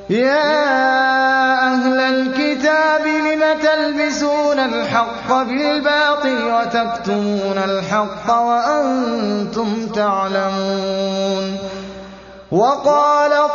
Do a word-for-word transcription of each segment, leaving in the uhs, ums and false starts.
يَا أَهْلَ الْكِتَابِ لِمَ تَلْبِسُونَ الْحَقَّ بِالْبَاطِلِ وَتَكْتُمُونَ الْحَقَّ وَأَنتُمْ تَعْلَمُونَ وَقَالَت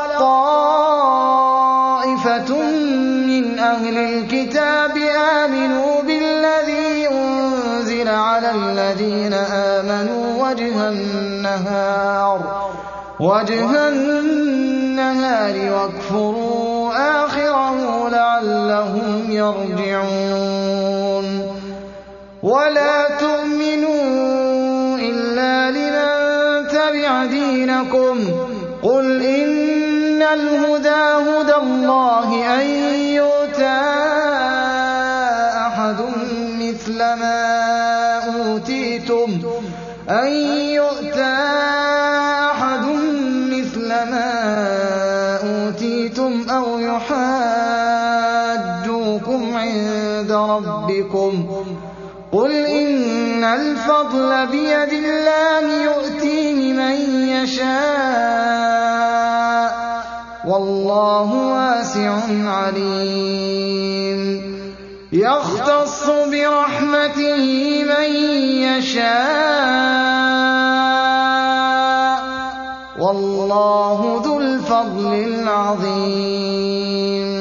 طَّائِفَةٌ مِّنْ أَهْلِ الْكِتَابِ آمِنُوا بِالَّذِي أُنزِلَ عَلَى الَّذِينَ آمَنُوا وَجْهَ النَّهَارِ وَجْهَ النَّهَارِ وَاكْفُرُوا آخِرَهُ لَعَلَّهُمْ يَرْجِعُونَ وَلَا تُؤْمِنُوا إِلَّا لِمَن تَبِعَ دِينَكُمْ قُلْ إِنَّ الْهُدَىٰ هُدَى اللَّهِ أَن يُؤْتَىٰ أَحَدٌ مِّثْلَ مَا أُوتِيتُمْ أَن يُؤْتَىٰ أَحَدٌ مِّثْلَ مَا أُوتِيتُمْ أَوْ يُحَاجُّوكُمْ عِندَ رَبِّكُمْ قُلْ إِنَّ الْفَضْلَ بِيَدِ اللَّهِ يُؤْتِيهِ مَن يَشَاءُ ۗ وَاللَّهُ وَاسِعٌ عَلِيمٌ يَخْتَصُّ بِرَحْمَتِهِ مَن يَشَاءُ ۗ وَاللَّهُ ذُو الْفَضْلِ الْعَظِيمِ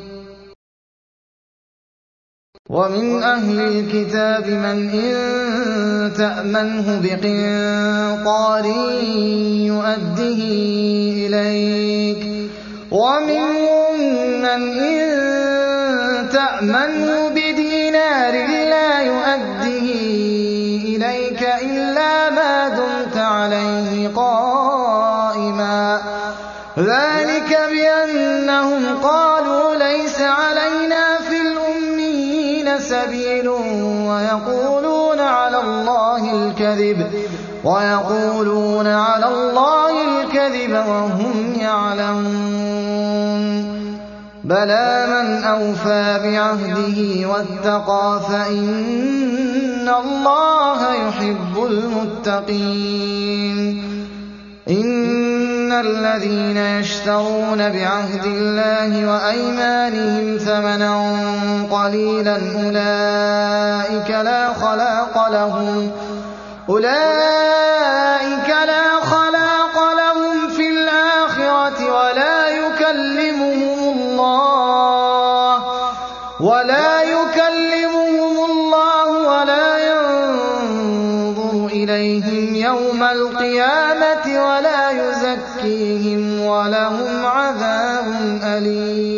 وَمِنْ أَهْلِ الْكِتَابِ مَنْ إِن تَأْمَنْهُ بِقِنطَارٍ يُؤَدِّهِ إِلَيْكَ وَمِنْهُم مَّنْ إِن تَأْمَنْهُ بِدِينَارٍ لَّا يُؤَدِّهِ إِلَيْكَ إِلَّا مَا دُمْتَ عَلَيْهِ قَائِمًا ۗ ذَٰلِكَ بِأَنَّهُمْ قَالُوا لَيْسَ عَلَيْنَا فِي الْأُمِّيِّينَ سَبِيلٌ وَيَقُولُونَ عَلَى اللَّهِ الْكَذِبَ وَيَقُولُونَ عَلَى اللَّهِ الْكَذِبَ وَهُمْ يَعْلَمُونَ بَلَىٰ مَنْ أَوْفَىٰ بِعَهْدِهِ وَاتَّقَىٰ فَإِنَّ اللَّهَ يُحِبُّ الْمُتَّقِينَ إِنَّ الَّذِينَ يَشْتَرُونَ بِعَهْدِ اللَّهِ وَأَيْمَانِهِمْ ثَمَنًا قَلِيلًا أُولَٰئِكَ لَا خَلَاقَ لَهُمْ أُولَٰئِكَ لا خَلَاقَ لَهُمْ فِي الْآخِرَةِ وَلَا يُكَلِّمُهُمُ اللَّهُ وَلَا يُكَلِّمُهُمُ اللَّهُ وَلَا يَنظُرُ إِلَيْهِمْ يَوْمَ الْقِيَامَةِ وَلَا يُزَكِّيهِمْ وَلَهُمْ عَذَابٌ أَلِيمٌ